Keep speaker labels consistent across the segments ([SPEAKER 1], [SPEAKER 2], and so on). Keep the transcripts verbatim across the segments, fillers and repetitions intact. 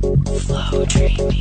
[SPEAKER 1] Flow Dreaming.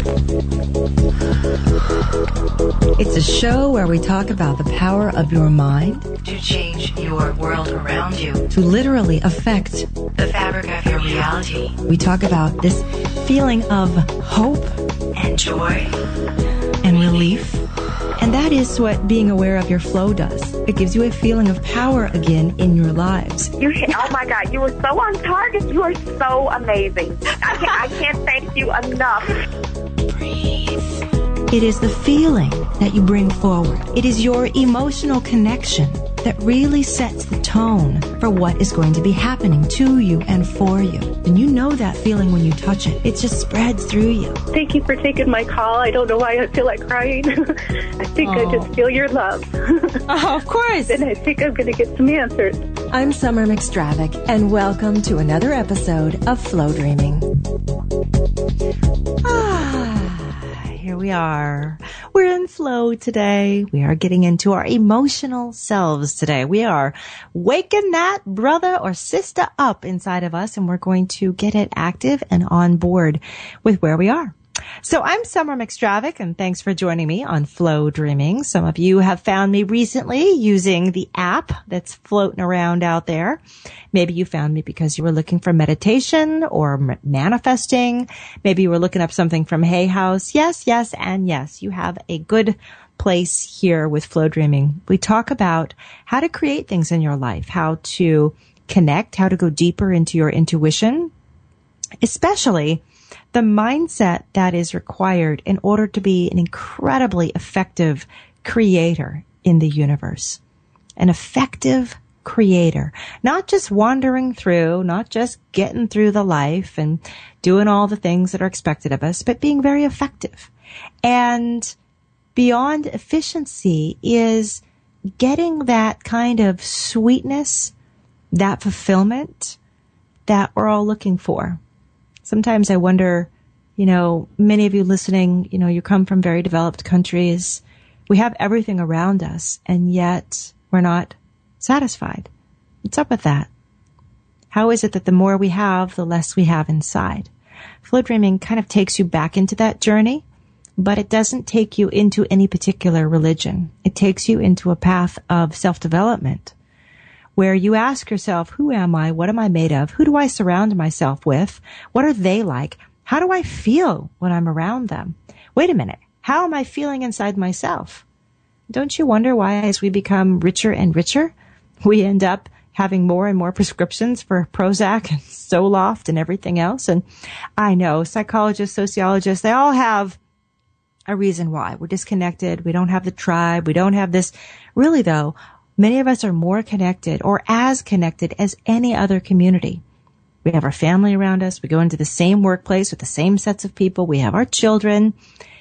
[SPEAKER 2] It's a show where we talk about the power of your mind
[SPEAKER 1] To change your world around you.
[SPEAKER 2] to literally affect.
[SPEAKER 1] The fabric of your reality.
[SPEAKER 2] We talk about this feeling of hope
[SPEAKER 1] And joy.
[SPEAKER 2] and relief. And that is what being aware of your flow does. It gives you a feeling of power again in your lives.
[SPEAKER 3] You, oh my God, you were so on target. You are so amazing. I can't, I can't thank you enough.
[SPEAKER 1] Breathe.
[SPEAKER 2] It is the feeling that you bring forward. It is your emotional connection that really sets the tone for what is going to be happening to you and for you. And you know that feeling when you touch it. It just spreads through you.
[SPEAKER 3] Thank you for taking my call. I don't know why I feel like crying. I think
[SPEAKER 2] Oh.
[SPEAKER 3] I just feel your love.
[SPEAKER 2] Oh, of course.
[SPEAKER 3] And I think I'm going to get some answers.
[SPEAKER 2] I'm Summer McStravick, and welcome to another episode of Flow Dreaming. Ah, here we are. We're in flow today. We are getting into our emotional selves today. We are waking that brother or sister up inside of us, and we're going to get it active and on board with where we are. So I'm Summer McStravick, and thanks for joining me on Flow Dreaming. Some of you have found me recently using the app that's floating around out there. Maybe you found me because you were looking for meditation or m- manifesting. Maybe you were looking up something from Hay House. Yes, yes, and yes. You have a good place here with Flow Dreaming. We talk about how to create things in your life, how to connect, how to go deeper into your intuition, especially the mindset that is required in order to be an incredibly effective creator in the universe. An effective creator. Not just wandering through, not just getting through the life and doing all the things that are expected of us, but being very effective. And beyond efficiency is getting that kind of sweetness, that fulfillment that we're all looking for. Sometimes I wonder, you know, many of you listening, you know, you come from very developed countries. We have everything around us, and yet we're not satisfied. What's up with that? How is it that the more we have, the less we have inside? Flow Dreaming kind of takes you back into that journey, but it doesn't take you into any particular religion. It takes you into a path of self-development, where you ask yourself, who am I? What am I made of? Who do I surround myself with? What are they like? How do I feel when I'm around them? Wait a minute. How am I feeling inside myself? Don't you wonder why as we become richer and richer, we end up having more and more prescriptions for Prozac and Zoloft and everything else? And I know psychologists, sociologists, they all have a reason why. We're disconnected. We don't have the tribe. We don't have this. Really, though, many of us are more connected or as connected as any other community. We have our family around us. We go into the same workplace with the same sets of people. We have our children.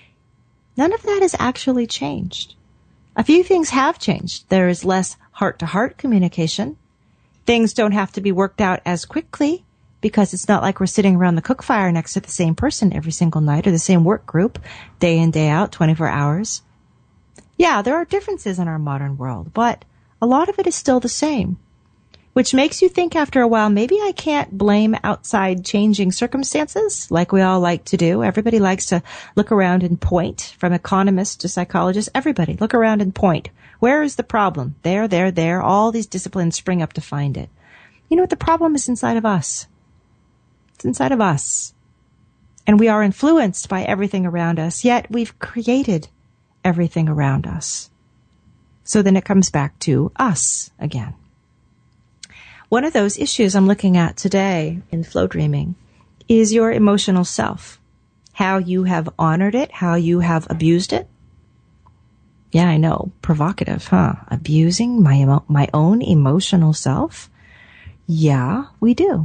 [SPEAKER 2] None of that has actually changed. A few things have changed. There is less heart-to-heart communication. Things don't have to be worked out as quickly because it's not like we're sitting around the cook fire next to the same person every single night or the same work group day in, day out, twenty-four hours. Yeah, there are differences in our modern world, but a lot of it is still the same, which makes you think after a while, maybe I can't blame outside changing circumstances like we all like to do. Everybody likes to look around and point, from economists to psychologists. Everybody look around and point. Where is the problem? There, there, there. All these disciplines spring up to find it. You know what? The problem is inside of us. It's inside of us. And we are influenced by everything around us, yet we've created everything around us. So then it comes back to us again. One of those issues I'm looking at today in Flow Dreaming is your emotional self. How you have honored it, how you have abused it. Yeah, I know. Provocative, huh? Abusing my emo- my own emotional self? Yeah, we do.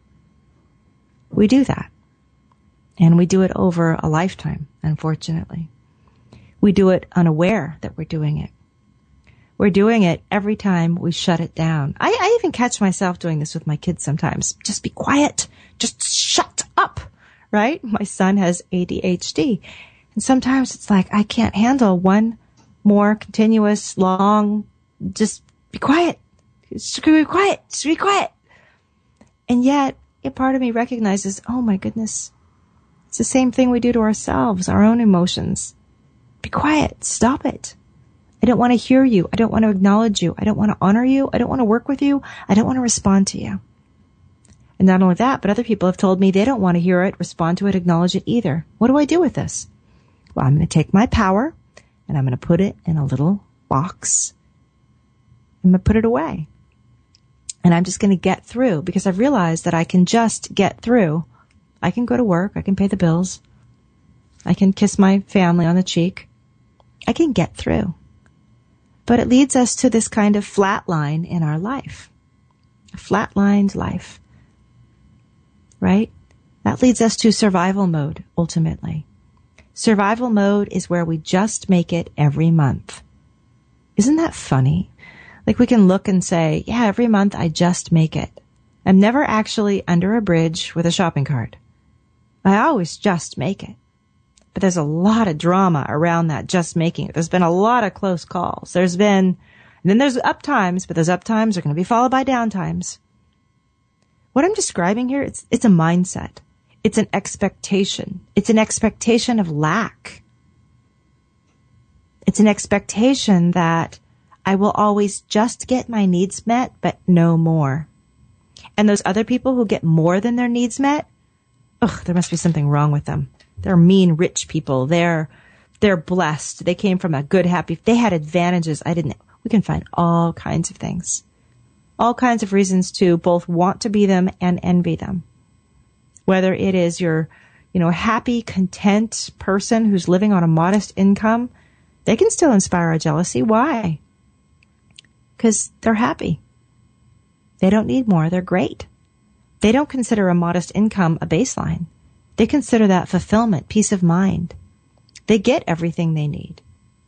[SPEAKER 2] We do that. And we do it over a lifetime, unfortunately. We do it unaware that we're doing it. We're doing it every time we shut it down. I, I even catch myself doing this with my kids sometimes. Just be quiet. Just shut up, right? My son has A D H D. And sometimes it's like, I can't handle one more continuous, long, just be quiet. Just be quiet. Just be quiet. And yet, a part of me recognizes, oh my goodness, It's the same thing we do to ourselves, our own emotions. Be quiet. Stop it. I don't want to hear you. I don't want to acknowledge you. I don't want to honor you. I don't want to work with you. I don't want to respond to you. And not only that, but other people have told me they don't want to hear it, respond to it, acknowledge it either. What do I do with this? Well, I'm going to take my power and I'm going to put it in a little box. I'm going to put it away. And I'm just going to get through because I've realized that I can just get through. I can go to work. I can pay the bills. I can kiss my family on the cheek. I can get through. But it leads us to this kind of flat line in our life. A flatlined life. Right? That leads us to survival mode, ultimately. Survival mode is where we just make it every month. Isn't that funny? Like we can look and say, yeah, every month I just make it. I'm never actually under a bridge with a shopping cart. I always just make it. But there's a lot of drama around that just making it. There's been a lot of close calls. There's been, and then there's up times, but those up times are going to be followed by down times. What I'm describing here, it's, it's a mindset. It's an expectation. It's an expectation of lack. It's an expectation that I will always just get my needs met, but no more. And those other people who get more than their needs met, ugh, there must be something wrong with them. They're mean, rich people. They're, they're blessed. They came from a good, happy, they had advantages. I didn't, we can find all kinds of things. All kinds of reasons to both want to be them and envy them. Whether it is your, you know, happy, content person who's living on a modest income, they can still inspire our jealousy. Why? Because they're happy. They don't need more. They're great. They don't consider a modest income a baseline. They consider that fulfillment, peace of mind. They get everything they need.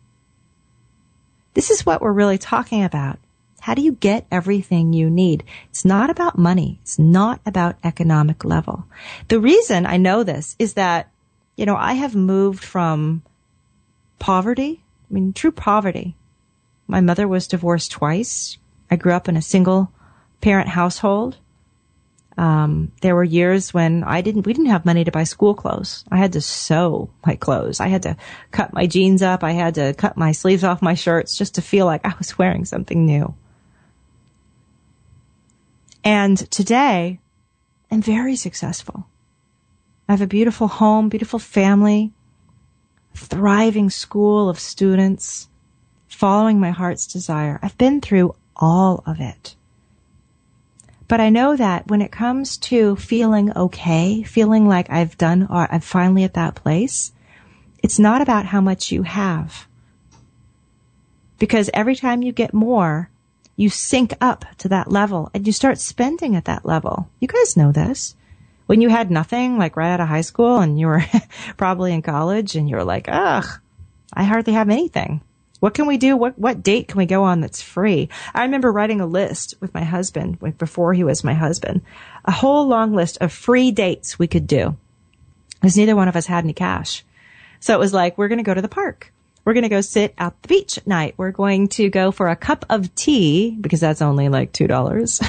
[SPEAKER 2] This is what we're really talking about. How do you get everything you need? It's not about money. It's not about economic level. The reason I know this is that, you know, I have moved from poverty, I mean, true poverty. My mother was divorced twice. I grew up in a single parent household. Um, there were years when I didn't, we didn't have money to buy school clothes. I had to sew my clothes. I had to cut my jeans up. I had to cut my sleeves off my shirts just to feel like I was wearing something new. And today, I'm very successful. I have a beautiful home, beautiful family, thriving school of students, following my heart's desire. I've been through all of it. But I know that when it comes to feeling okay, feeling like I've done, or I'm finally at that place, it's not about how much you have. Because every time you get more, you sync up to that level and you start spending at that level. You guys know this. When you had nothing, like right out of high school and you were probably in college and you were like, ugh, I hardly have anything. What can we do? What, what date can we go on that's free? I remember writing a list with my husband before he was my husband, a whole long list of free dates we could do because neither one of us had any cash. So it was like, we're going to go to the park. We're going to go sit at the beach at night. We're going to go for a cup of tea because that's only like two dollars.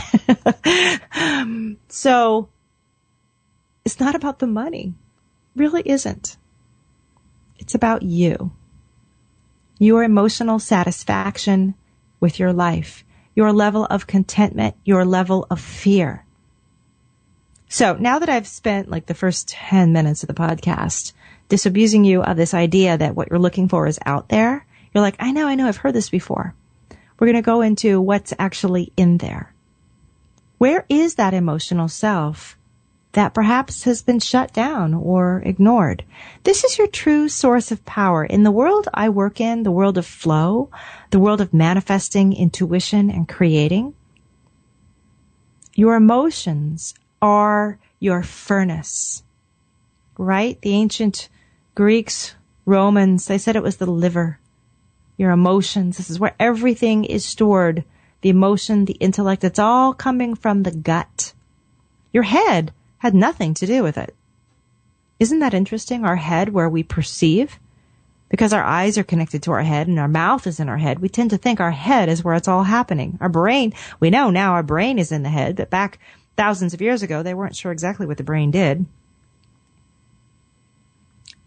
[SPEAKER 2] So it's not about the money. It really isn't. It's about you. Your emotional satisfaction with your life, your level of contentment, your level of fear. So now that I've spent like the first ten minutes of the podcast disabusing you of this idea that what you're looking for is out there, you're like, I know, I know, I've heard this before. We're going to go into what's actually in there. Where is that emotional self that perhaps has been shut down or ignored? This is your true source of power. In the world I work in, the world of flow, the world of manifesting, intuition, and creating, your emotions are your furnace, right? The ancient Greeks, Romans, they said it was the liver, your emotions. This is where everything is stored. The emotion, the intellect, it's all coming from the gut. Your head had nothing to do with it. Isn't that interesting? Our head, where we perceive, because our eyes are connected to our head and our mouth is in our head, we tend to think our head is where it's all happening. Our brain, we know now our brain is in the head, but back thousands of years ago, they weren't sure exactly what the brain did.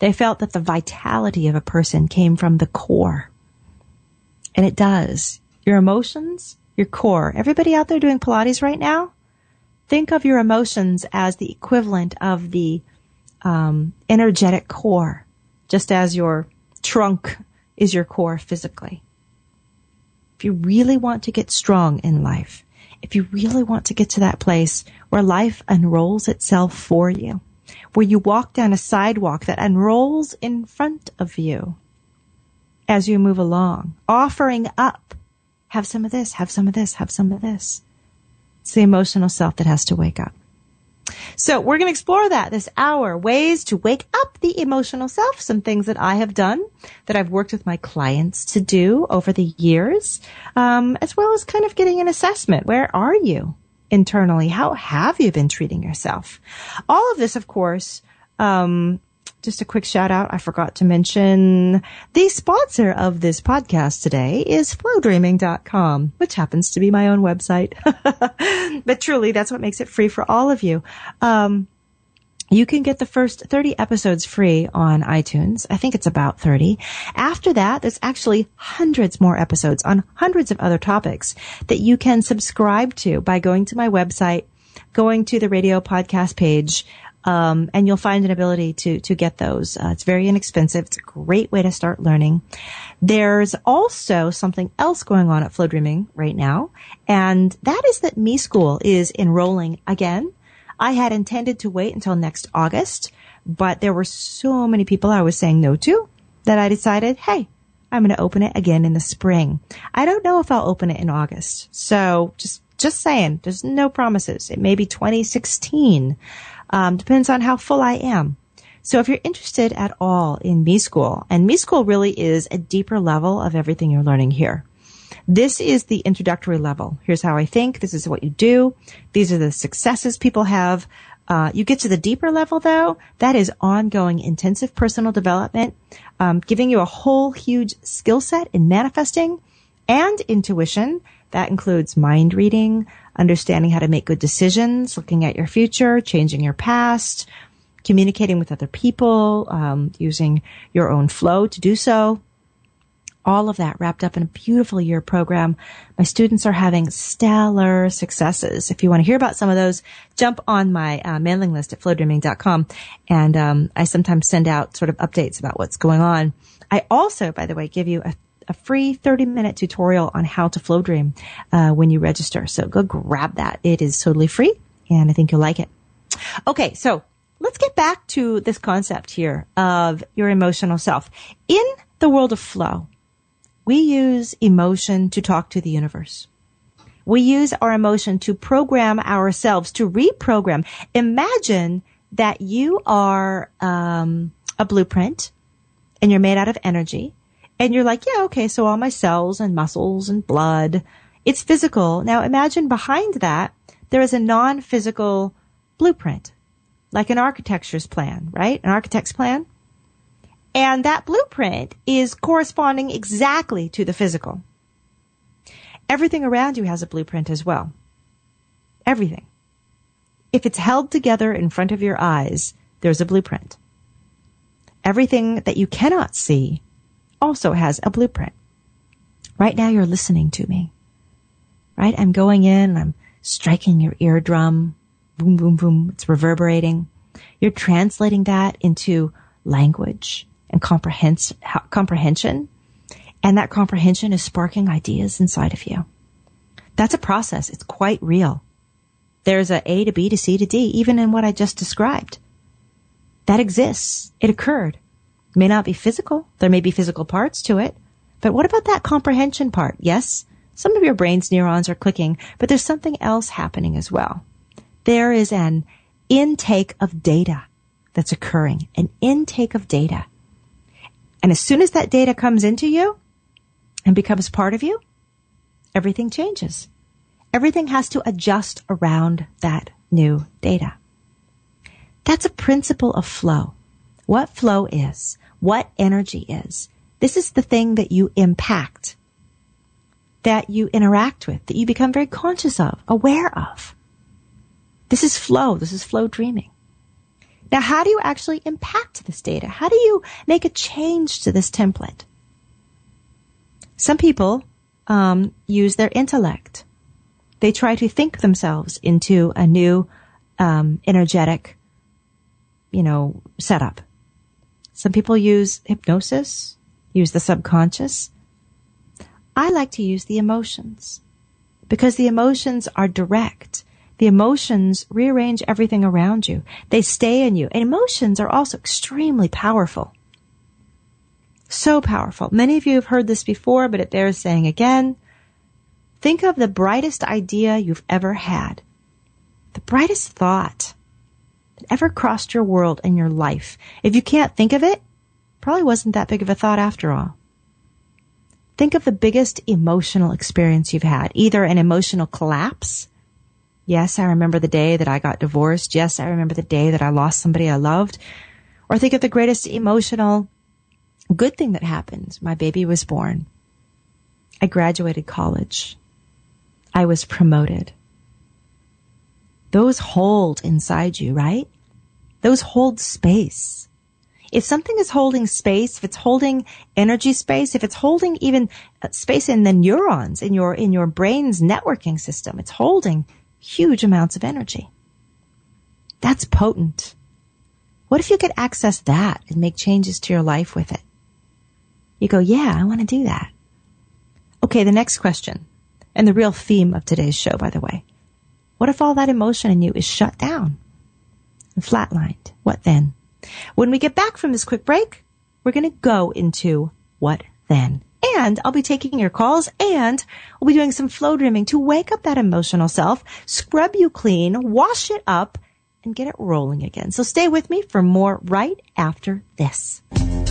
[SPEAKER 2] They felt that the vitality of a person came from the core. And it does. Your emotions, your core. Everybody out there doing Pilates right now, think of your emotions as the equivalent of the um, energetic core, just as your trunk is your core physically. If you really want to get strong in life, if you really want to get to that place where life unrolls itself for you, where you walk down a sidewalk that unrolls in front of you as you move along, offering up, have some of this, have some of this, have some of this. It's the emotional self that has to wake up. So we're going to explore that this hour, ways to wake up the emotional self, some things that I have done, that I've worked with my clients to do over the years, um, as well as kind of getting an assessment. Where are you internally? How have you been treating yourself? All of this, of course, um, just a quick shout out. I forgot to mention the sponsor of this podcast today is flow dreaming dot com, which happens to be my own website. But truly, that's what makes it free for all of you. Um, you can get the first thirty episodes free on iTunes. I think it's about thirty. After that, there's actually hundreds more episodes on hundreds of other topics that you can subscribe to by going to my website, going to the radio podcast page, Um, and you'll find an ability to, to get those. Uh, it's very inexpensive. It's a great way to start learning. There's also something else going on at Flow Dreaming right now, and that is that Me School is enrolling again. I had intended to wait until next August, but there were so many people I was saying no to that I decided, hey, I'm going to open it again in the spring. I don't know if I'll open it in August. So just, just saying, there's no promises. It may be twenty sixteen. Um, depends on how full I am. So if you're interested at all in Me School, and Me School really is a deeper level of everything you're learning here. This is the introductory level. Here's how I think. This is what you do. These are the successes people have. Uh, you get to the deeper level, though. That is ongoing intensive personal development, um, giving you a whole huge skill set in manifesting and intuition. That includes mind reading, understanding how to make good decisions, looking at your future, changing your past, communicating with other people, um, using your own flow to do so. All of that wrapped up in a beautiful year program. My students are having stellar successes. If you want to hear about some of those, jump on my uh, mailing list at flow dreaming dot com. And um, I sometimes send out sort of updates about what's going on. I also, by the way, give you a a free thirty minute tutorial on how to flow dream uh, when you register. So go grab that. It is totally free, and I think you'll like it. Okay, so let's get back to this concept here of your emotional self. In the world of flow, we use emotion to talk to the universe. We use our emotion to program ourselves, to reprogram. Imagine that you are um, a blueprint, and you're made out of energy. And you're like, yeah, okay, so all my cells and muscles and blood, it's physical. Now imagine behind that, there is a non-physical blueprint, like an architecture's plan, right? An architect's plan. And that blueprint is corresponding exactly to the physical. Everything around you has a blueprint as well. Everything. If it's held together in front of your eyes, there's a blueprint. Everything that you cannot see also has a blueprint. Right now you're listening to me, right? I'm going in, I'm striking your eardrum, boom, boom, boom. It's reverberating. You're translating that into language and comprehens- comprehension. And that comprehension is sparking ideas inside of you. That's a process. It's quite real. There's a A to B to C to D, even in what I just described. That exists. It occurred. May not be physical. There may be physical parts to it. But what about that comprehension part? Yes, some of your brain's neurons are clicking, but there's something else happening as well. There is an intake of data that's occurring, an intake of data. And as soon as that data comes into you and becomes part of you, everything changes. Everything has to adjust around that new data. That's a principle of flow. What flow is, what energy is. This is the thing that you impact, that you interact with, that you become very conscious of, aware of. This is flow. This is flow dreaming. Now, how do you actually impact this data? How do you make a change to this template? Some people um, use their intellect. They try to think themselves into a new um, energetic, you know, setup. Some people use hypnosis, use the subconscious. I like to use the emotions because the emotions are direct. The emotions rearrange everything around you. They stay in you. And emotions are also extremely powerful. So powerful. Many of you have heard this before, but it bears saying again. Think of the brightest idea you've ever had. The brightest thought that ever crossed your world in your life. If you can't think of it, probably wasn't that big of a thought after all. Think of the biggest emotional experience you've had. Either an emotional collapse. Yes, I remember the day that I got divorced. Yes, I remember the day that I lost somebody I loved. Or think of the greatest emotional good thing that happened. My baby was born. I graduated college. I was promoted. Those hold inside you, right? Those hold space. If something is holding space, if it's holding energy space, if it's holding even space in the neurons in your, in your brain's networking system, it's holding huge amounts of energy. That's potent. What if you could access that and make changes to your life with it? You go, yeah, I want to do that. Okay, the next question, and the real theme of today's show, by the way. What if all that emotion in you is shut down and flatlined? What then? When we get back from this quick break, we're going to go into what then. And I'll be taking your calls, and we'll be doing some flow dreaming to wake up that emotional self, scrub you clean, wash it up, and get it rolling again. So stay with me for more right after this.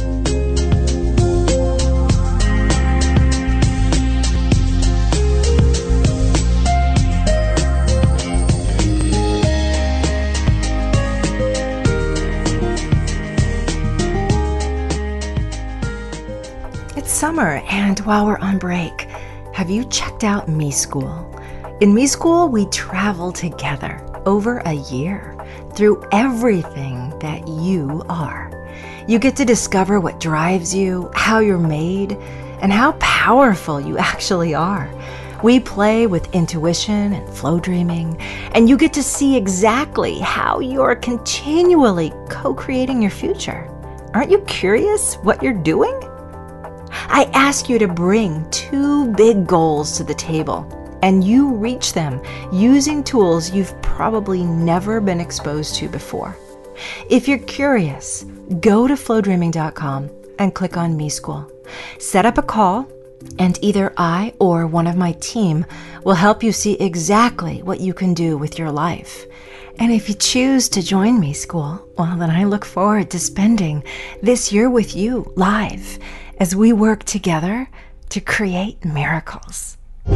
[SPEAKER 2] Summer, and while we're on break, have you checked out Me School? In Me School, we travel together over a year through everything that you are. You get to discover what drives you, how you're made, and how powerful you actually are. We play with intuition and flow dreaming, and you get to see exactly how you're continually co-creating your future. Aren't you curious what you're doing? I ask you to bring two big goals to the table, and you reach them using tools you've probably never been exposed to before. If you're curious, go to flow dreaming dot com and click on Me School. Set up a call, and either I or one of my team will help you see exactly what you can do with your life. And if you choose to join Me School, well, then I look forward to spending this year with you live as we work together to create miracles.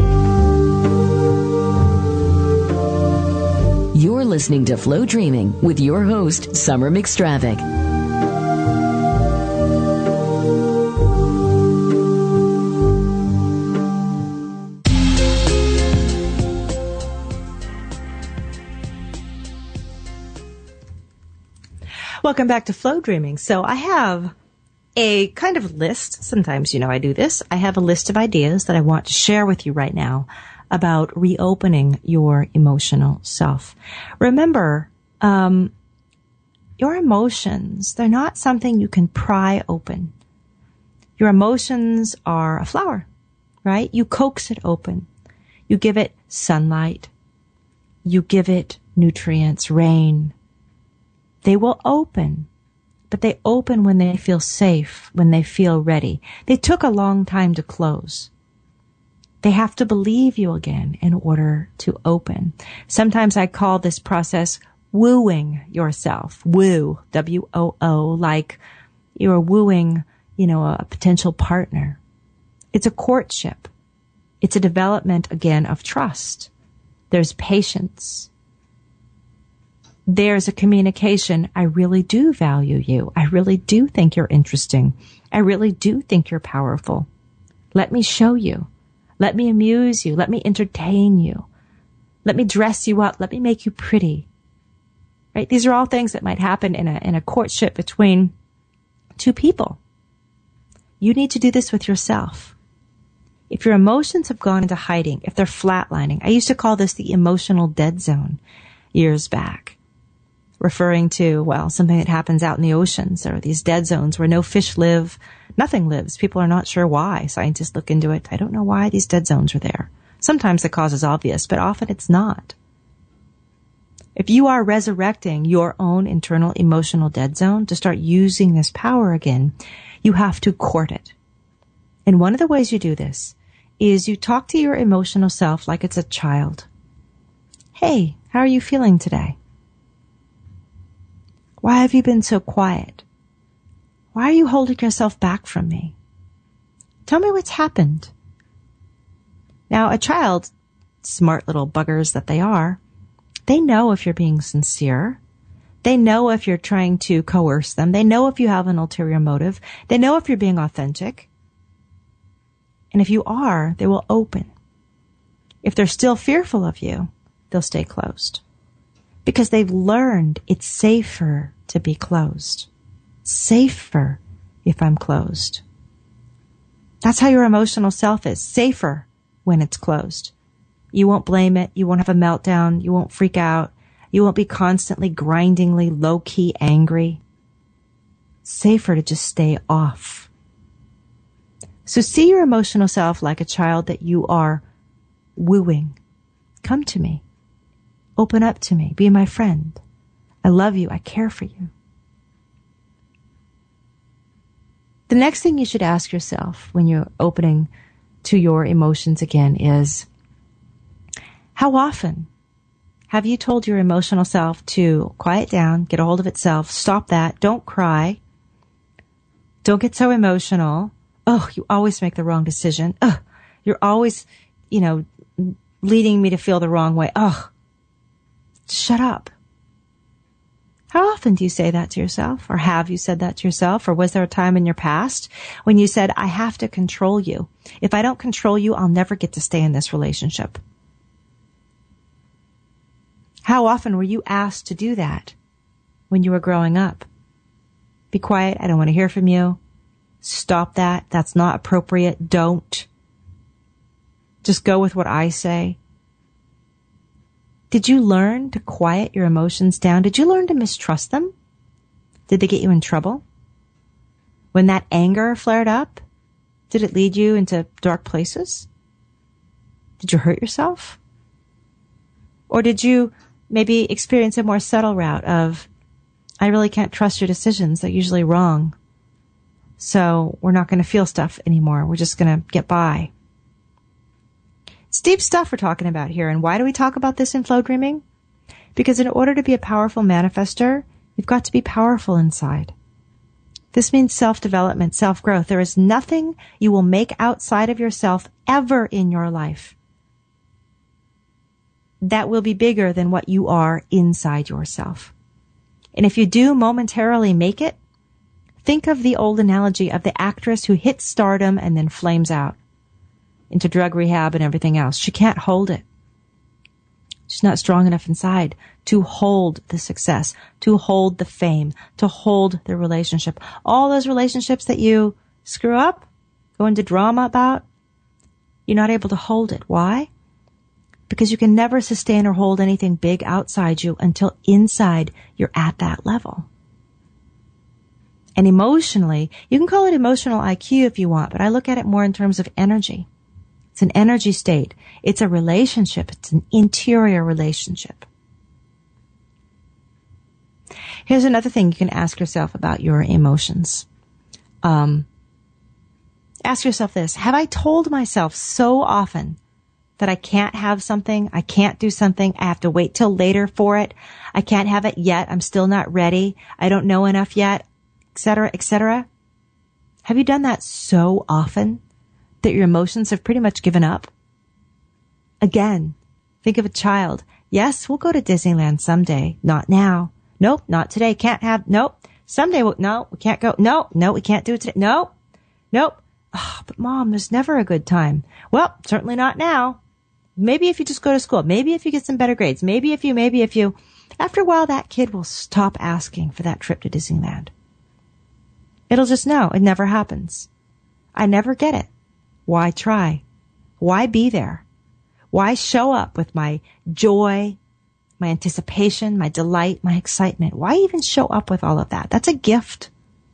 [SPEAKER 4] You're listening to Flow Dreaming with your host, Summer McStravick.
[SPEAKER 2] Welcome back to Flow Dreaming. So I have a kind of list. Sometimes, you know, I do this. I have a list of ideas that I want to share with you right now about reopening your emotional self. Remember, um, your emotions, they're not something you can pry open. Your emotions are a flower, right? You coax it open. You give it sunlight. You give it nutrients, rain. They will open. But they open when they feel safe, when they feel ready. They took a long time to close. They have to believe you again in order to open. Sometimes I call this process wooing yourself. Woo, W O O, like you're wooing, you know, a potential partner. It's a courtship. It's a development, again, of trust. There's patience. There's a communication. I really do value you. I really do think you're interesting. I really do think you're powerful. Let me show you. Let me amuse you. Let me entertain you. Let me dress you up. Let me make you pretty. right? These are all things that might happen in a, in a courtship between two people. You need to do this with yourself. If your emotions have gone into hiding, if they're flatlining, I used to call this the emotional dead zone years back, referring to, well, something that happens out in the oceans. There are these dead zones where no fish live, nothing lives. People are not sure why. Scientists look into it. I don't know why these dead zones are there. Sometimes the cause is obvious, but often it's not. If you are resurrecting your own internal emotional dead zone to start using this power again, you have to court it. And one of the ways you do this is you talk to your emotional self like it's a child. Hey, how are you feeling today? Why have you been so quiet? Why are you holding yourself back from me? Tell me what's happened. Now, a child, smart little buggers that they are, they know if you're being sincere. They know if you're trying to coerce them. They know if you have an ulterior motive. They know if you're being authentic. And if you are, they will open. If they're still fearful of you, they'll stay closed. Because they've learned it's safer to be closed. Safer if I'm closed. That's how your emotional self is. Safer when it's closed. You won't blame it. You won't have a meltdown. You won't freak out. You won't be constantly grindingly low-key angry. Safer to just stay off. So see your emotional self like a child that you are wooing. Come to me. Open up to me. Be my friend. I love you. I care for you. The next thing you should ask yourself when you're opening to your emotions again is, how often have you told your emotional self to quiet down, get a hold of itself, stop that, don't cry, don't get so emotional. Oh, you always make the wrong decision. Oh, you're always, you know, leading me to feel the wrong way. Oh, shut up. How often do you say that to yourself? Or have you said that to yourself? Or was there a time in your past when you said, I have to control you. If I don't control you, I'll never get to stay in this relationship. How often were you asked to do that when you were growing up? Be quiet. I don't want to hear from you. Stop that. That's not appropriate. Don't. Just go with what I say. Did you learn to quiet your emotions down? Did you learn to mistrust them? Did they get you in trouble? When that anger flared up, did it lead you into dark places? Did you hurt yourself? Or did you maybe experience a more subtle route of, I really can't trust your decisions. They're usually wrong. So we're not going to feel stuff anymore. We're just going to get by. It's deep stuff we're talking about here. And why do we talk about this in flow dreaming? Because in order to be a powerful manifester, you've got to be powerful inside. This means self-development, self-growth. There is nothing you will make outside of yourself ever in your life that will be bigger than what you are inside yourself. And if you do momentarily make it, think of the old analogy of the actress who hits stardom and then flames out into drug rehab and everything else. She can't hold it. She's not strong enough inside to hold the success, to hold the fame, to hold the relationship. All those relationships that you screw up, go into drama about, you're not able to hold it. Why? Because you can never sustain or hold anything big outside you until inside you're at that level. And emotionally, you can call it emotional I Q if you want, but I look at it more in terms of energy. It's an energy state. It's a relationship. It's an interior relationship. Here's another thing you can ask yourself about your emotions. Um, ask yourself this. Have I told myself so often that I can't have something, I can't do something, I have to wait till later for it, I can't have it yet, I'm still not ready, I don't know enough yet, et cetera, et cetera? Have you done that so often that your emotions have pretty much given up? Again, think of a child. Yes, we'll go to Disneyland someday. Not now. Nope, not today. Can't have, nope. Someday, we'll, no, we can't go. No, no, we can't do it today. No, nope. Oh, but Mom, there's never a good time. Well, certainly not now. Maybe if you just go to school. Maybe if you get some better grades. Maybe if you, maybe if you, after a while, that kid will stop asking for that trip to Disneyland. It'll just know it never happens. I never get it. Why try? Why be there? Why show up with my joy, my anticipation, my delight, my excitement? Why even show up with all of that? That's a gift.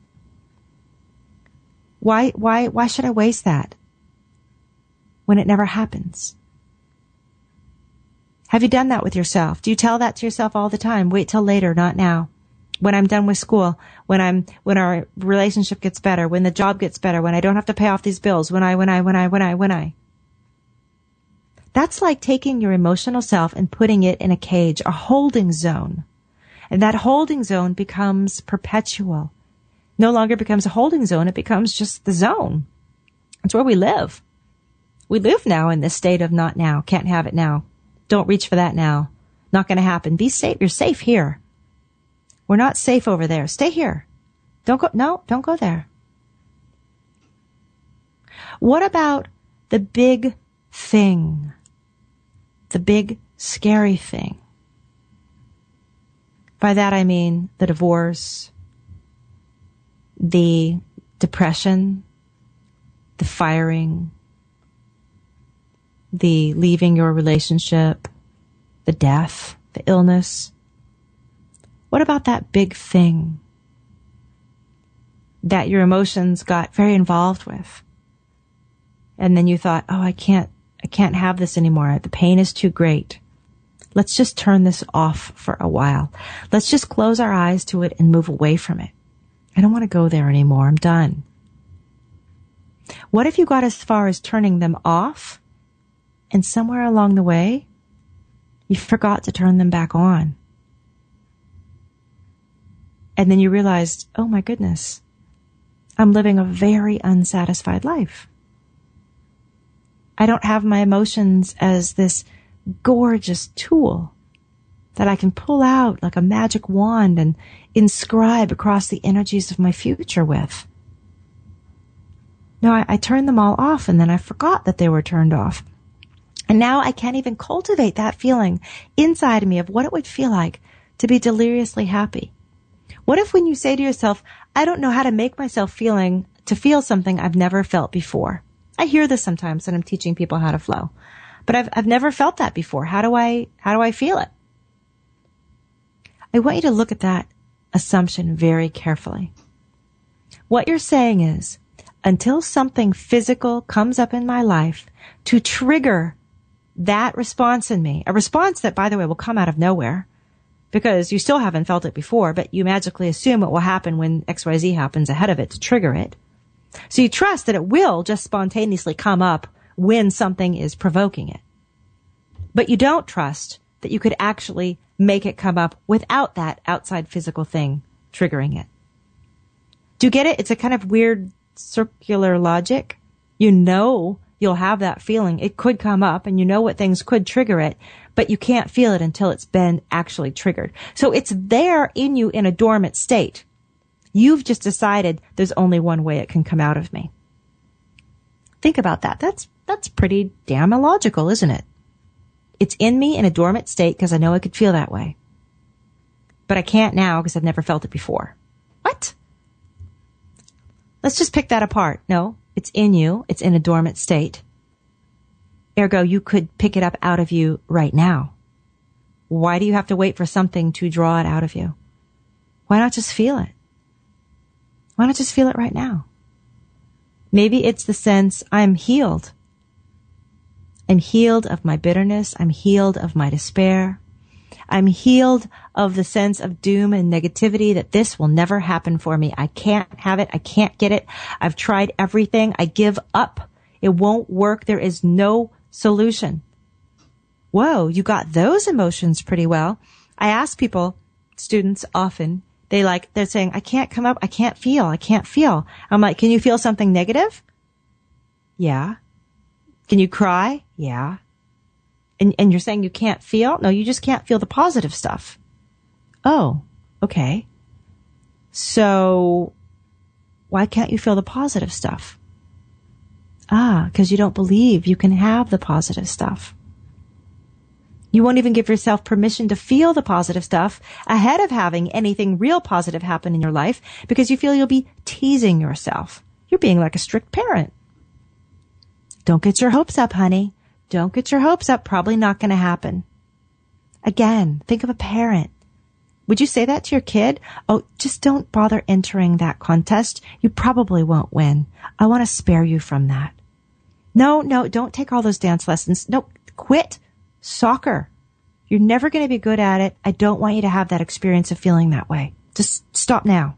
[SPEAKER 2] Why, why, why should I waste that when it never happens? Have you done that with yourself? Do you tell that to yourself all the time? Wait till later, not now. When I'm done with school, when I'm, when our relationship gets better, when the job gets better, when I don't have to pay off these bills, when I, when I, when I, when I, when I. That's like taking your emotional self and putting it in a cage, a holding zone. And that holding zone becomes perpetual. No longer becomes a holding zone. It becomes just the zone. It's where we live. We live now in this state of not now. Can't have it now. Don't reach for that now. Not going to happen. Be safe. You're safe here. We're not safe over there. Stay here. Don't go. No, don't go there. What about the big thing? The big scary thing. By that I mean the divorce, the depression, the firing, the leaving your relationship, the death, the illness. What about that big thing that your emotions got very involved with? And then you thought, oh, I can't, I can't have this anymore. The pain is too great. Let's just turn this off for a while. Let's just close our eyes to it and move away from it. I don't want to go there anymore. I'm done. What if you got as far as turning them off and somewhere along the way, you forgot to turn them back on? And then you realized, oh my goodness, I'm living a very unsatisfied life. I don't have my emotions as this gorgeous tool that I can pull out like a magic wand and inscribe across the energies of my future with. No, I, I turned them all off and then I forgot that they were turned off. And now I can't even cultivate that feeling inside of me of what it would feel like to be deliriously happy. What if when you say to yourself, I don't know how to make myself feeling to feel something I've never felt before. I hear this sometimes when I'm teaching people how to flow, but I've, I've never felt that before. How do I, how do I feel it? I want you to look at that assumption very carefully. What you're saying is, until something physical comes up in my life to trigger that response in me, a response that, by the way, will come out of nowhere because you still haven't felt it before, but you magically assume it will happen when X Y Z happens ahead of it to trigger it. So you trust that it will just spontaneously come up when something is provoking it. But you don't trust that you could actually make it come up without that outside physical thing triggering it. Do you get it? It's a kind of weird circular logic. You know you'll have that feeling. It could come up and you know what things could trigger it, but you can't feel it until it's been actually triggered. So it's there in you in a dormant state. You've just decided there's only one way it can come out of me. Think about that. That's, that's pretty damn illogical, isn't it? It's in me in a dormant state because I know I could feel that way. But I can't now because I've never felt it before. What? Let's just pick that apart. No, it's in you. It's in a dormant state. Ergo, you could pick it up out of you right now. Why do you have to wait for something to draw it out of you? Why not just feel it? Why not just feel it right now? Maybe it's the sense I'm healed. I'm healed of my bitterness. I'm healed of my despair. I'm healed of the sense of doom and negativity that this will never happen for me. I can't have it. I can't get it. I've tried everything. I give up. It won't work. There is no solution. Whoa, you got those emotions pretty well. I ask people, students often, they like, they're saying, I can't come up. I can't feel. I can't feel. I'm like, can you feel something negative? Yeah. Can you cry? Yeah. And, and you're saying you can't feel? No, you just can't feel the positive stuff. Oh, okay. So why can't you feel the positive stuff? Ah, because you don't believe you can have the positive stuff. You won't even give yourself permission to feel the positive stuff ahead of having anything real positive happen in your life because you feel you'll be teasing yourself. You're being like a strict parent. Don't get your hopes up, honey. Don't get your hopes up. Probably not going to happen. Again, think of a parent. Would you say that to your kid? Oh, just don't bother entering that contest. You probably won't win. I want to spare you from that. No, no, don't take all those dance lessons. No, quit soccer. You're never going to be good at it. I don't want you to have that experience of feeling that way. Just stop now.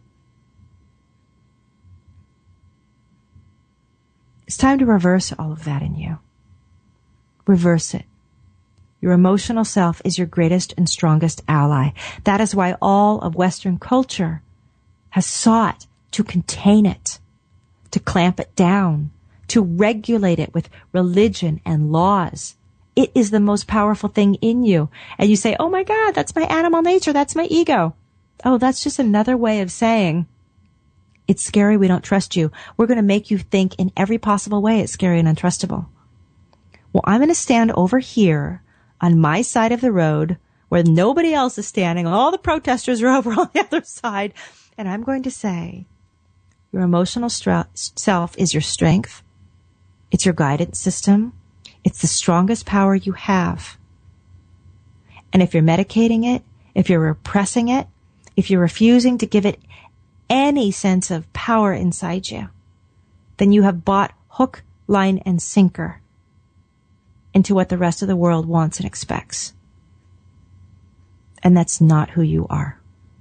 [SPEAKER 2] It's time to reverse all of that in you. Reverse it. Your emotional self is your greatest and strongest ally. That is why all of Western culture has sought to contain it, to clamp it down, to regulate it with religion and laws. It is the most powerful thing in you. And you say, oh my God, that's my animal nature. That's my ego. Oh, that's just another way of saying, it's scary. We don't trust you. We're going to make you think in every possible way it's scary and untrustable. Well, I'm going to stand over here on my side of the road where nobody else is standing. All the protesters are over on the other side. And I'm going to say, your emotional stra- self is your strength. It's your guidance system. It's the strongest power you have. And if you're medicating it, if you're repressing it, if you're refusing to give it any sense of power inside you, then you have bought hook, line, and sinker into what the rest of the world wants and expects. And that's not who you are.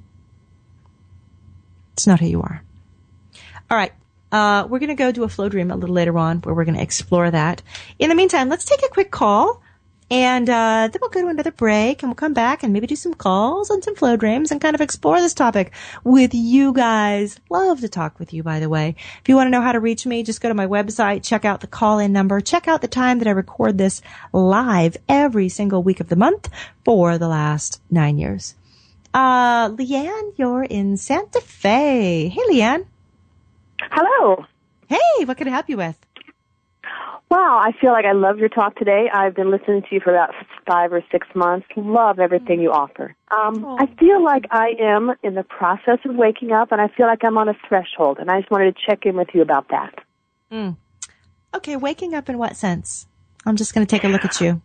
[SPEAKER 2] It's not who you are. All right. Uh, we're going to go do a flow dream a little later on where we're going to explore that. In the meantime, let's take a quick call and, uh, then we'll go to another break and we'll come back and maybe do some calls and some flow dreams and kind of explore this topic with you guys. Love to talk with you, by the way. If you want to know how to reach me, just go to my website, check out the call-in number, check out the time that I record this live every single week of the month for the last nine years. Uh, Leanne, you're in Santa Fe. Hey, Leanne.
[SPEAKER 3] Hello.
[SPEAKER 2] Hey, what can I help you with?
[SPEAKER 3] Wow, I feel like I love your talk today. I've been listening to you for about five or six months. Love everything you offer. Um,
[SPEAKER 2] Oh.
[SPEAKER 3] I feel like I am in the process of waking up, and I feel like I'm on a threshold, and I just wanted to check in with you about that.
[SPEAKER 2] Mm. Okay, waking up in what sense? I'm just going to take a look at you.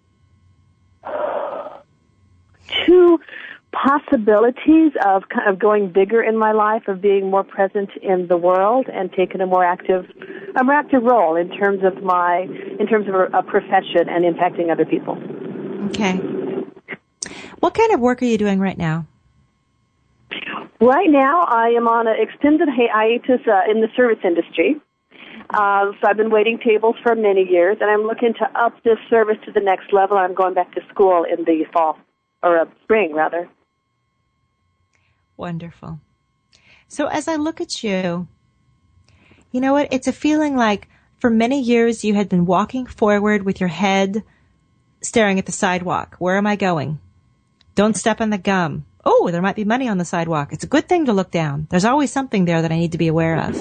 [SPEAKER 3] Two possibilities of kind of going bigger in my life, of being more present in the world and taking a more active, a more active role in terms of my, in terms of a, a profession and impacting other people.
[SPEAKER 2] Okay. What kind of work are you doing right now?
[SPEAKER 3] Right now, I am on an extended hiatus uh, in the service industry. Uh, so I've been waiting tables for many years, and I'm looking to up this service to the next level. I'm going back to school in the fall, or uh, spring, rather.
[SPEAKER 2] Wonderful. So as I look at you, you know what? It's a feeling like for many years you had been walking forward with your head staring at the sidewalk. Where am I going? Don't step on the gum. Oh, there might be money on the sidewalk. It's a good thing to look down. There's always something there that I need to be aware of.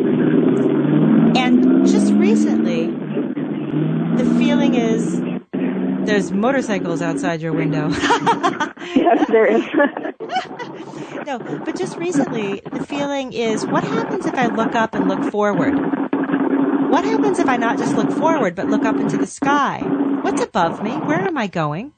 [SPEAKER 2] And just recently, the feeling is there's motorcycles outside your window.
[SPEAKER 3] Yes, there is.
[SPEAKER 2] No, but just recently, the feeling is, what happens if I look up and look forward? What happens if I not just look forward, but look up into the sky? What's above me? Where am I going?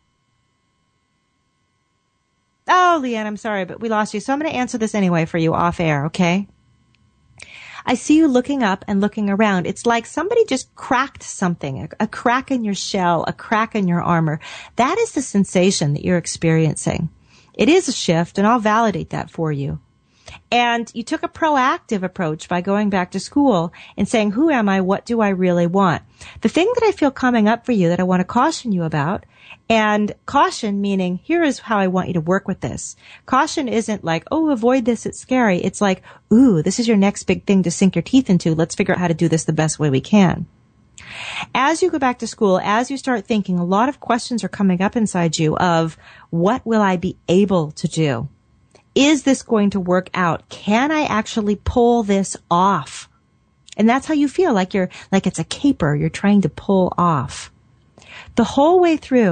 [SPEAKER 2] Oh, Leanne, I'm sorry, but we lost you. So I'm going to answer this anyway for you off air, okay? I see you looking up and looking around. It's like somebody just cracked something, a, a crack in your shell, a crack in your armor. That is the sensation that you're experiencing. It is a shift, and I'll validate that for you. And you took a proactive approach by going back to school and saying, who am I? What do I really want? The thing that I feel coming up for you that I want to caution you about, and caution meaning, here is how I want you to work with this. Caution isn't like, oh, avoid this, it's scary. It's like, ooh, this is your next big thing to sink your teeth into. Let's figure out how to do this the best way we can. As you go back to school, as you start thinking, a lot of questions are coming up inside you of, what will I be able to do? Is this going to work out? Can I actually pull this off? And that's how you feel, like you're, like it's a caper you're trying to pull off. The whole way through,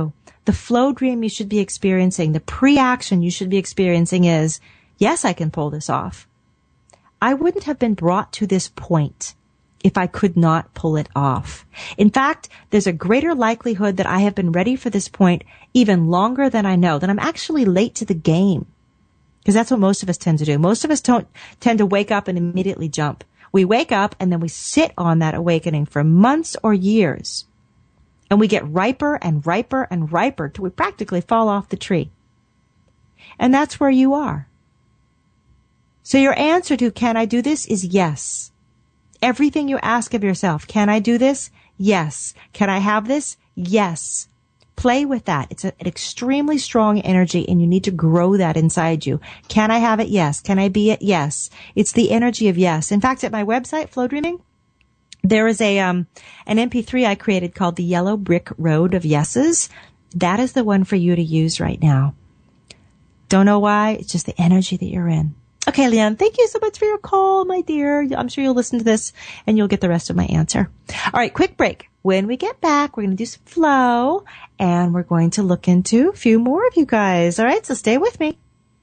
[SPEAKER 2] the flow dream you should be experiencing, the pre-action you should be experiencing is, yes, I can pull this off. I wouldn't have been brought to this point if I could not pull it off. In fact, there's a greater likelihood that I have been ready for this point even longer than I know, that I'm actually late to the game. Because that's what most of us tend to do. Most of us don't tend to wake up and immediately jump. We wake up and then we sit on that awakening for months or years. And we get riper and riper and riper till we practically fall off the tree. And that's where you are. So your answer to can I do this is yes. Everything you ask of yourself, can I do this? Yes. Can I have this? Yes. Play with that. It's a, an extremely strong energy and you need to grow that inside you. Can I have it? Yes. Can I be it? Yes. It's the energy of yes. In fact, at my website, Flow Dreaming, there is a, um, an M P three I created called the Yellow Brick Road of Yeses. That is the one for you to use right now. Don't know why. It's just the energy that you're in. Okay, Leanne, thank you so much for your call, my dear. I'm sure you'll listen to this and you'll get the rest of my answer. All right, quick break. When we get back, we're going to do some flow and we're going to look into a few more of you guys. All right, so stay with me.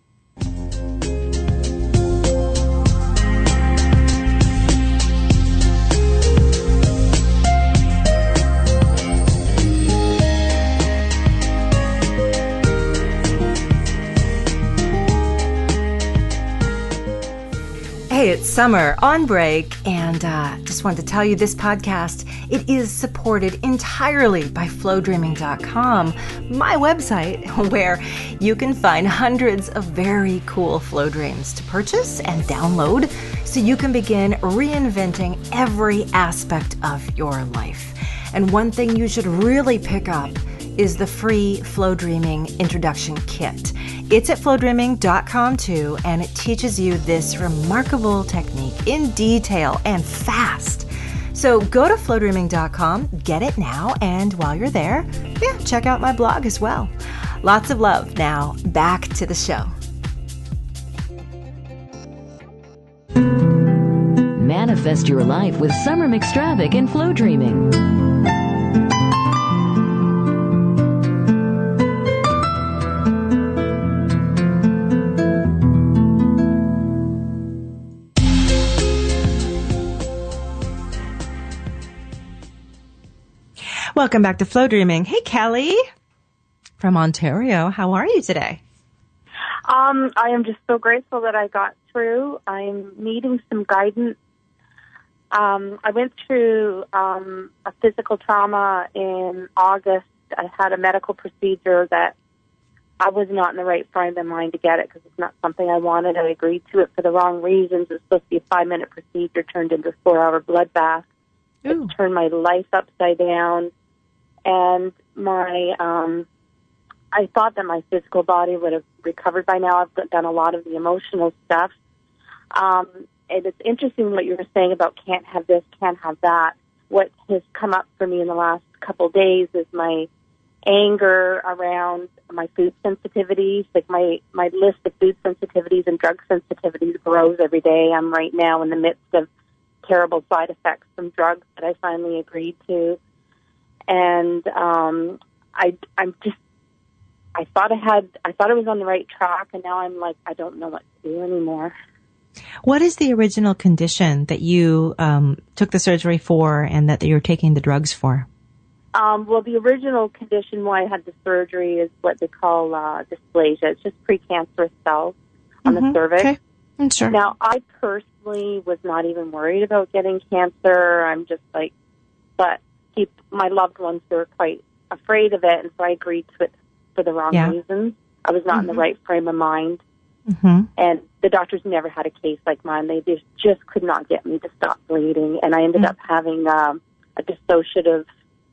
[SPEAKER 2] Hey, it's Summer on break, and uh, just wanted to tell you this podcast, it is supported entirely by flow dreaming dot com, my website, where you can find hundreds of very cool flow dreams to purchase and download so you can begin reinventing every aspect of your life. And one thing you should really pick up is the free Flow Dreaming Introduction Kit. It's at flow dreaming dot com too, and it teaches you this remarkable technique in detail and fast. So go to flow dreaming dot com, get it now, and while you're there, yeah, check out my blog as well. Lots of love. Now, back to the show.
[SPEAKER 4] Manifest your life with Summer McStravick and Flow Dreaming.
[SPEAKER 2] Welcome back to Flow Dreaming. Hey, Kelly from Ontario. How are you today?
[SPEAKER 5] Um, I am just so grateful that I got through. I'm needing some guidance. Um, I went through um, a physical trauma in August. I had a medical procedure that I was not in the right frame of mind to get it because it's not something I wanted. I agreed to it for the wrong reasons. It was supposed to be a five-minute procedure, turned into a four-hour bloodbath. It turned my life upside down. And my, um, I thought that my physical body would have recovered by now. I've done a lot of the emotional stuff. Um, and it's interesting what you were saying about can't have this, can't have that. What has come up for me in the last couple of days is my anger around my food sensitivities. Like my, my list of food sensitivities and drug sensitivities grows every day. I'm right now in the midst of terrible side effects from drugs that I finally agreed to. And um, I, I'm just, I thought I had, I thought I was on the right track, and now I'm like, I don't know what to do anymore.
[SPEAKER 2] What is the original condition that you um, took the surgery for and that you're taking the drugs for?
[SPEAKER 5] Um, well, the original condition why I had the surgery is what they call uh, dysplasia. It's just precancerous cells on
[SPEAKER 2] mm-hmm.
[SPEAKER 5] the cervix.
[SPEAKER 2] Okay. I'm sure.
[SPEAKER 5] Now, I personally was not even worried about getting cancer. I'm just like, but keep my loved ones were quite afraid of it, and so I agreed to it for the wrong
[SPEAKER 2] yeah.
[SPEAKER 5] reasons. I was not mm-hmm. in the right frame of mind.
[SPEAKER 2] Mm-hmm.
[SPEAKER 5] And the doctors never had a case like mine. They just, just could not get me to stop bleeding, and I ended mm-hmm. up having um, a dissociative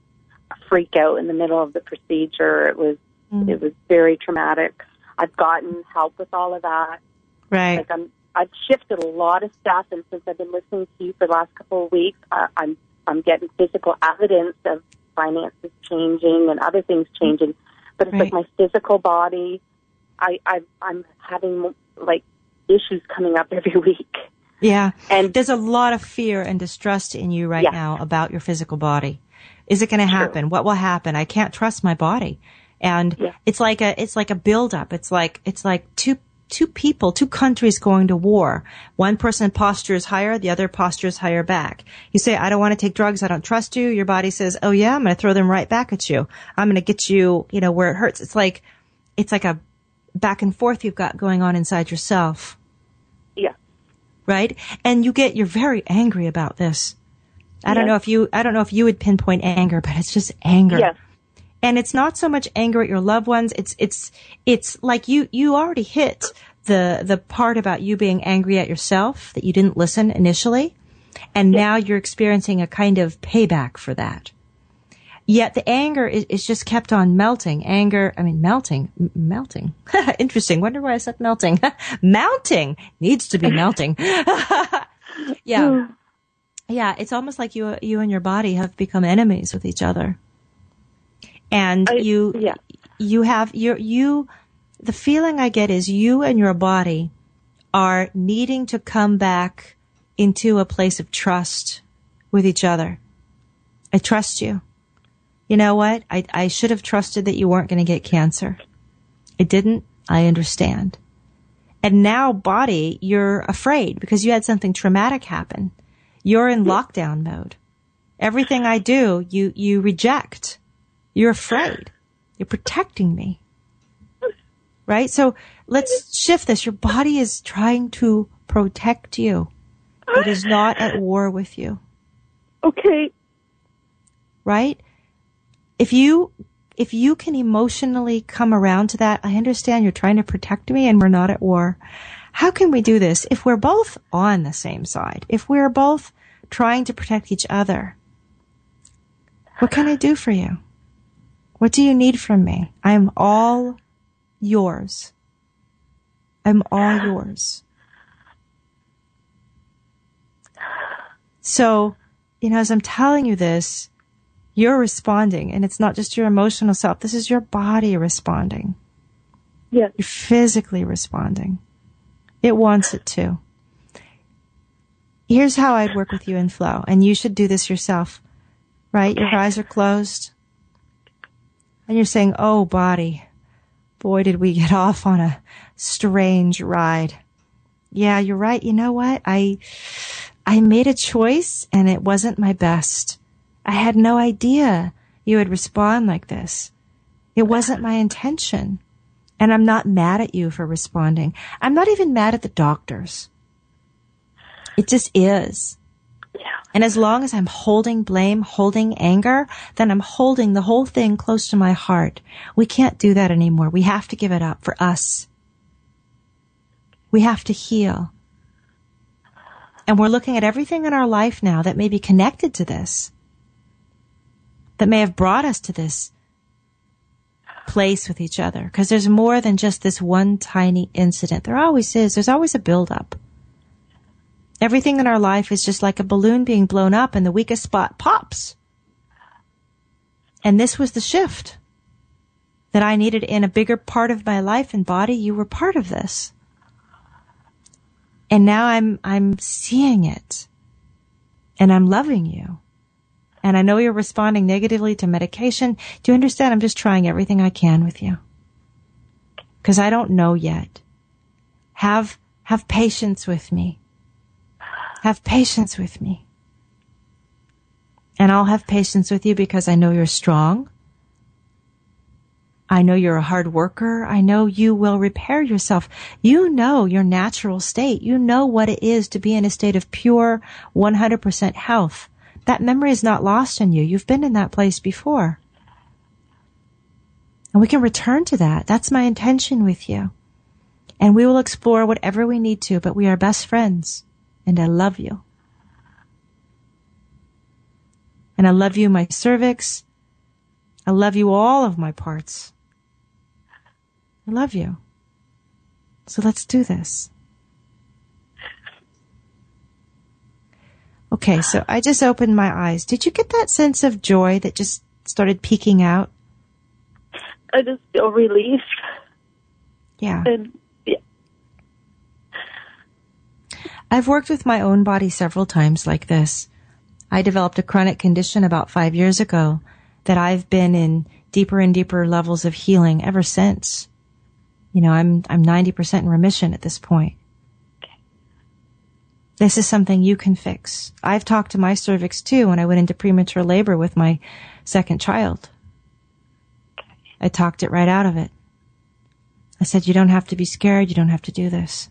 [SPEAKER 5] freak out in the middle of the procedure. It was mm-hmm. it was very traumatic. I've gotten help with all of that.
[SPEAKER 2] Right.
[SPEAKER 5] Like I'm, I've shifted a lot of stuff, and since I've been listening to you for the last couple of weeks, uh, I'm I'm getting physical evidence of finances changing and other things changing. But it's
[SPEAKER 2] right.
[SPEAKER 5] like my physical body, I, I I'm having like issues coming up every week.
[SPEAKER 2] Yeah,
[SPEAKER 5] and
[SPEAKER 2] there's a lot of fear and distrust in you right
[SPEAKER 5] yeah.
[SPEAKER 2] now about your physical body. Is it going to happen? What will happen? I can't trust my body. And
[SPEAKER 5] Yeah.
[SPEAKER 2] it's like a, it's like a buildup. It's like, it's like two, two people, two countries going to war. One person postures higher, the other postures higher back. You say, I don't want to take drugs. I don't trust you. Your body says, oh yeah, I'm going to throw them right back at you. I'm going to get you, you know, where it hurts. It's like, it's like a back and forth you've got going on inside yourself.
[SPEAKER 5] Yeah.
[SPEAKER 2] Right? And you get, you're very angry about this. I don't
[SPEAKER 5] Yes.
[SPEAKER 2] know if you, I don't know if you would pinpoint anger, but it's just anger.
[SPEAKER 5] Yes.
[SPEAKER 2] And it's not so much anger at your loved ones. It's, it's, it's like you, you already hit the, the part about you being angry at yourself that you didn't listen initially. And now you're experiencing a kind of payback for that. Yet the anger is, is just kept on melting. Anger, I mean, melting, m- melting. Interesting. Wonder why I said melting. Mounting needs to be melting. Yeah. Yeah. It's almost like you, you and your body have become enemies with each other. And
[SPEAKER 5] I,
[SPEAKER 2] you,
[SPEAKER 5] yeah.
[SPEAKER 2] you have, you, you, the feeling I get is you and your body are needing to come back into a place of trust with each other. I trust you. You know what? I, I should have trusted that you weren't going to get cancer. I didn't. I understand. And now, body, you're afraid because you had something traumatic happen. You're in lockdown mode. Everything I do, you, you reject. You're afraid. You're protecting me. Right? So let's shift this. Your body is trying to protect you. It is not at war with you.
[SPEAKER 5] Okay.
[SPEAKER 2] Right? If you, if you can emotionally come around to that, I understand you're trying to protect me and we're not at war. How can we do this if we're both on the same side? If we're both trying to protect each other? What can I do for you? What do you need from me? I am all yours. I'm all yours. So, you know, as I'm telling you this, you're responding, and it's not just your emotional self. This is your body responding.
[SPEAKER 5] Yes.
[SPEAKER 2] You're physically responding. It wants it to. Here's how I'd work with you in flow, and you should do this yourself, right? Your eyes are closed, and you're saying, oh, body, boy, did we get off on a strange ride. Yeah, you're right. You know what? I, I made a choice, and it wasn't my best. I had no idea you would respond like this. It wasn't my intention. And I'm not mad at you for responding. I'm not even mad at the doctors. It just is.
[SPEAKER 5] Yeah.
[SPEAKER 2] And as long as I'm holding blame, holding anger, then I'm holding the whole thing close to my heart. We can't do that anymore. We have to give it up for us. We have to heal. And we're looking at everything in our life now that may be connected to this, that may have brought us to this place with each other. Because there's more than just this one tiny incident. There always is. There's always a buildup. Everything in our life is just like a balloon being blown up and the weakest spot pops. And this was the shift that I needed in a bigger part of my life and body. You were part of this. And now I'm, I'm seeing it. And I'm loving you. And I know you're responding negatively to medication. Do you understand? I'm just trying everything I can with you. Because I don't know yet. Have, have patience with me. Have patience with me. And I'll have patience with you because I know you're strong. I know you're a hard worker. I know you will repair yourself. You know your natural state. You know what it is to be in a state of pure one hundred percent health. That memory is not lost in you. You've been in that place before. And we can return to that. That's my intention with you. And we will explore whatever we need to, but we are best friends. And I love you. And I love you, my cervix. I love you, all of my parts. I love you. So let's do this. Okay, so I just opened my eyes. Did you get that sense of joy that just started peeking out?
[SPEAKER 5] I just feel relief.
[SPEAKER 2] Yeah.
[SPEAKER 5] And yeah.
[SPEAKER 2] I've worked with my own body several times like this. I developed a chronic condition about five years ago that I've been in deeper and deeper levels of healing ever since. You know, I'm, I'm ninety percent in remission at this point. This is something you can fix. I've talked to my cervix too when I went into premature labor with my second child. I talked it right out of it. I said, you don't have to be scared. You don't have to do this.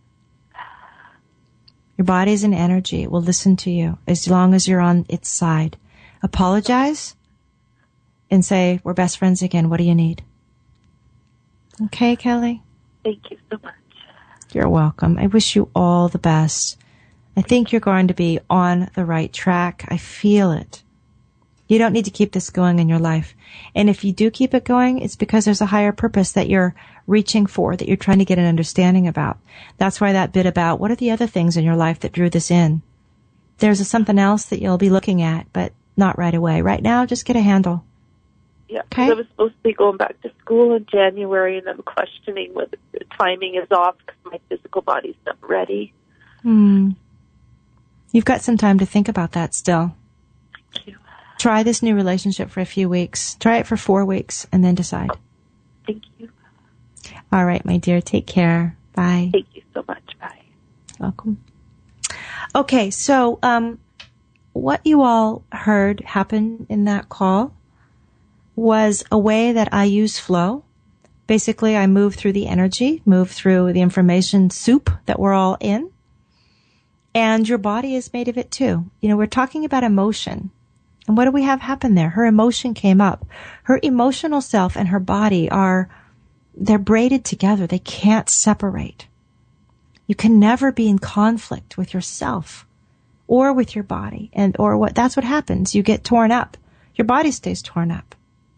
[SPEAKER 2] Your body is an energy. It will listen to you as long as you're on its side. Apologize and say, we're best friends again. What do you need? Okay, Kelly?
[SPEAKER 5] Thank you so much.
[SPEAKER 2] You're welcome. I wish you all the best. I think you're going to be on the right track. I feel it. You don't need to keep this going in your life. And if you do keep it going, it's because there's a higher purpose that you're reaching for, that you're trying to get an understanding about. That's why that bit about what are the other things in your life that drew this in. There's a something else that you'll be looking at, but not right away. Right now, just get a handle.
[SPEAKER 5] Yeah,
[SPEAKER 2] okay.
[SPEAKER 5] I was supposed to be going back to school in January, and I'm questioning whether the timing is off because my physical body's not ready.
[SPEAKER 2] Hmm. You've got some time to think about that still.
[SPEAKER 5] Thank you.
[SPEAKER 2] Try this new relationship for a few weeks. Try it for four weeks and then decide.
[SPEAKER 5] Thank you.
[SPEAKER 2] All right, my dear. Take care. Bye.
[SPEAKER 5] Thank you so much. Bye.
[SPEAKER 2] Welcome. Okay, so um, what you all heard happen in that call was a way that I use flow. Basically, I move through the energy, move through the information soup that we're all in. And your body is made of it too. You know, we're talking about emotion. And what do we have happen there? Her emotion came up. Her emotional self and her body are, they're braided together. They can't separate. You can never be in conflict with yourself or with your body. And, or what, that's what happens. You get torn up. Your body stays torn up.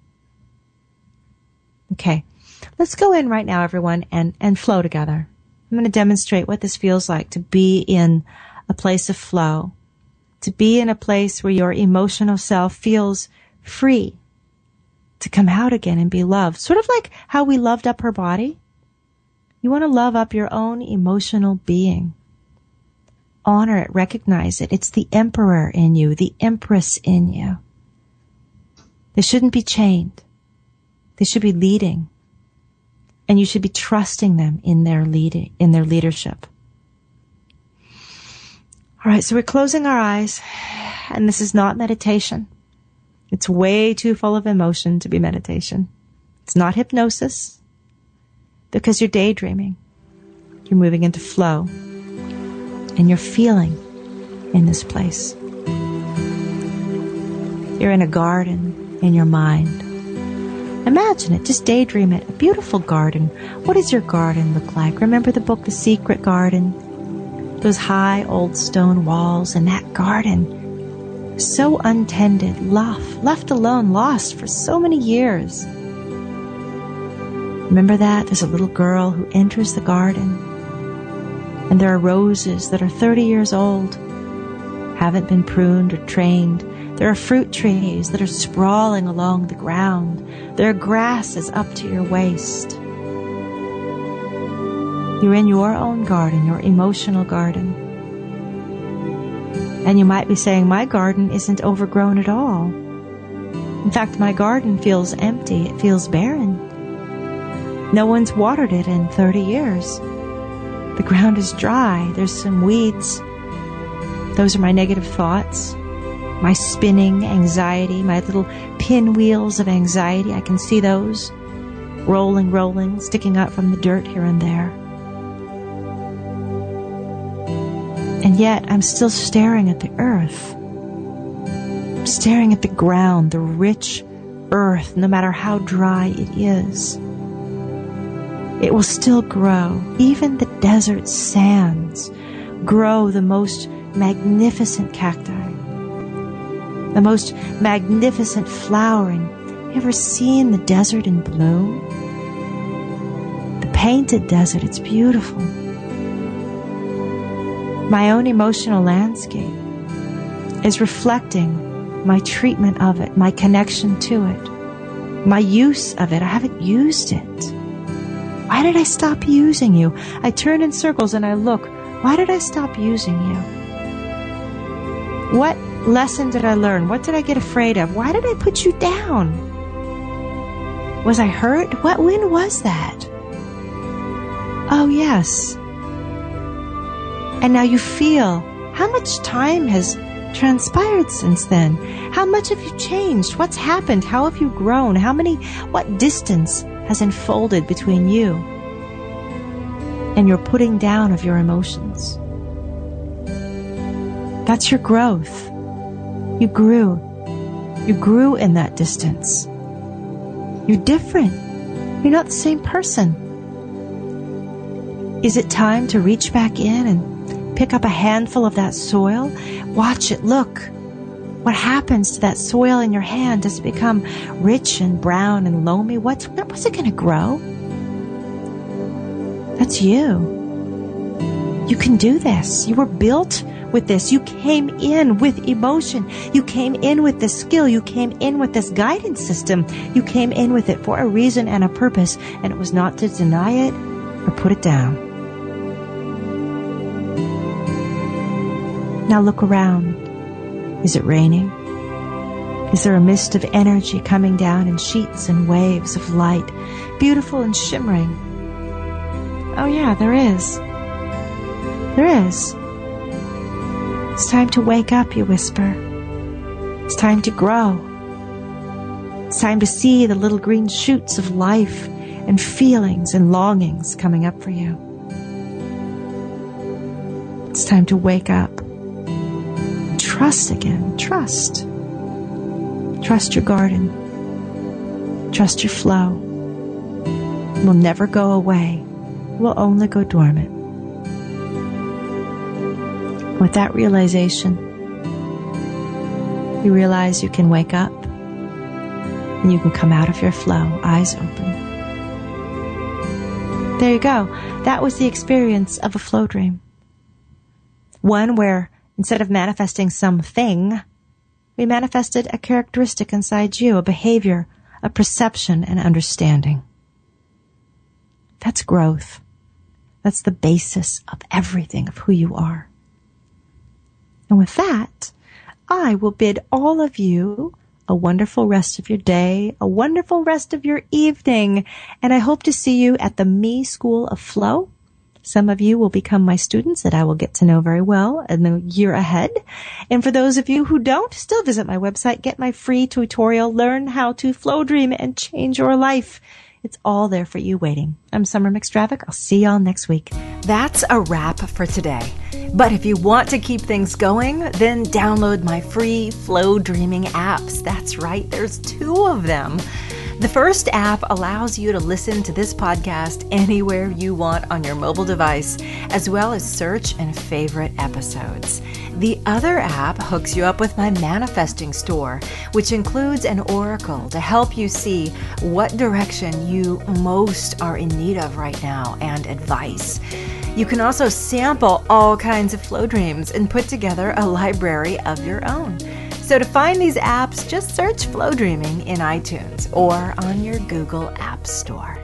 [SPEAKER 2] Okay. Let's go in right now, everyone, and, and flow together. I'm going to demonstrate what this feels like to be in a place of flow, to be in a place where your emotional self feels free to come out again and be loved. Sort of like how we loved up her body. You want to love up your own emotional being. Honor it, recognize it. It's the emperor in you, the empress in you. They shouldn't be chained. They should be leading. And you should be trusting them in their leading, in their leadership. All right, so we're closing our eyes, and this is not meditation. It's way too full of emotion to be meditation. It's not hypnosis, because you're daydreaming. You're moving into flow, and you're feeling in this place. You're in a garden in your mind. Imagine it. Just daydream it. A beautiful garden. What does your garden look like? Remember the book, The Secret Garden? Those high old stone walls and that garden. So untended, left, left alone, lost for so many years. Remember that? There's a little girl who enters the garden. And there are roses that are thirty years old. Haven't been pruned or trained. There are fruit trees that are sprawling along the ground. There are grasses up to your waist. You're in your own garden, your emotional garden. And you might be saying, my garden isn't overgrown at all. In fact, my garden feels empty. It feels barren. No one's watered it in thirty years. The ground is dry. There's some weeds. Those are my negative thoughts. My spinning anxiety, my little pinwheels of anxiety, I can see those rolling, rolling, sticking up from the dirt here and there. And yet I'm still staring at the earth. I'm staring at the ground, the rich earth, no matter how dry it is. It will still grow. Even the desert sands grow the most magnificent cacti. The most magnificent flowering. You ever seen the desert in bloom? The painted desert, it's beautiful. My own emotional landscape is reflecting my treatment of it, my connection to it, my use of it. I haven't used it. Why did I stop using you? I turn in circles and I look. Why did I stop using you? What lesson did I learn? What did I get afraid of? Why did I put you down? Was I hurt? What, when was that? Oh, yes. And now you feel how much time has transpired since then. How much have you changed? What's happened? How have you grown? How many, what distance has unfolded between you and your putting down of your emotions? That's your growth. You grew. You grew in that distance. You're different. You're not the same person. Is it time to reach back in and pick up a handful of that soil? Watch it. Look. What happens to that soil in your hand? Does it become rich and brown and loamy? What's, what's it going to grow? That's you. You can do this. You were built with this. You came in with emotion. You came in with this skill. You came in with this guidance system. You came in with it for a reason and a purpose, and it was not to deny it or put it down. Now look around. Is it raining? Is there a mist of energy coming down in sheets and waves of light, beautiful and shimmering? Oh yeah, there is. There is. It's time to wake up, you whisper. It's time to grow. It's time to see the little green shoots of life and feelings and longings coming up for you. It's time to wake up. Trust again. Trust. Trust your garden. Trust your flow. It will never go away. It will only go dormant. With that realization, you realize you can wake up and you can come out of your flow, eyes open. There you go. That was the experience of a flow dream. One where instead of manifesting something, we manifested a characteristic inside you, a behavior, a perception, and understanding. That's growth. That's the basis of everything, of who you are. And with that, I will bid all of you a wonderful rest of your day, a wonderful rest of your evening, and I hope to see you at the Me School of Flow. Some of you will become my students that I will get to know very well in the year ahead. And for those of you who don't, still visit my website, get my free tutorial, learn how to flow dream and change your life. It's all there for you waiting. I'm Summer McStravick. I'll see y'all next week.
[SPEAKER 6] That's a wrap for today. But if you want to keep things going, then download my free Flow Dreaming apps. That's right, there's two of them. The first app allows you to listen to this podcast anywhere you want on your mobile device, as well as search and favorite episodes. The other app hooks you up with my manifesting store, which includes an oracle to help you see what direction you most are in need of right now and advice. You can also sample all kinds of flow dreams and put together a library of your own. So to find these apps, just search Flow Dreaming in iTunes or on your Google App Store.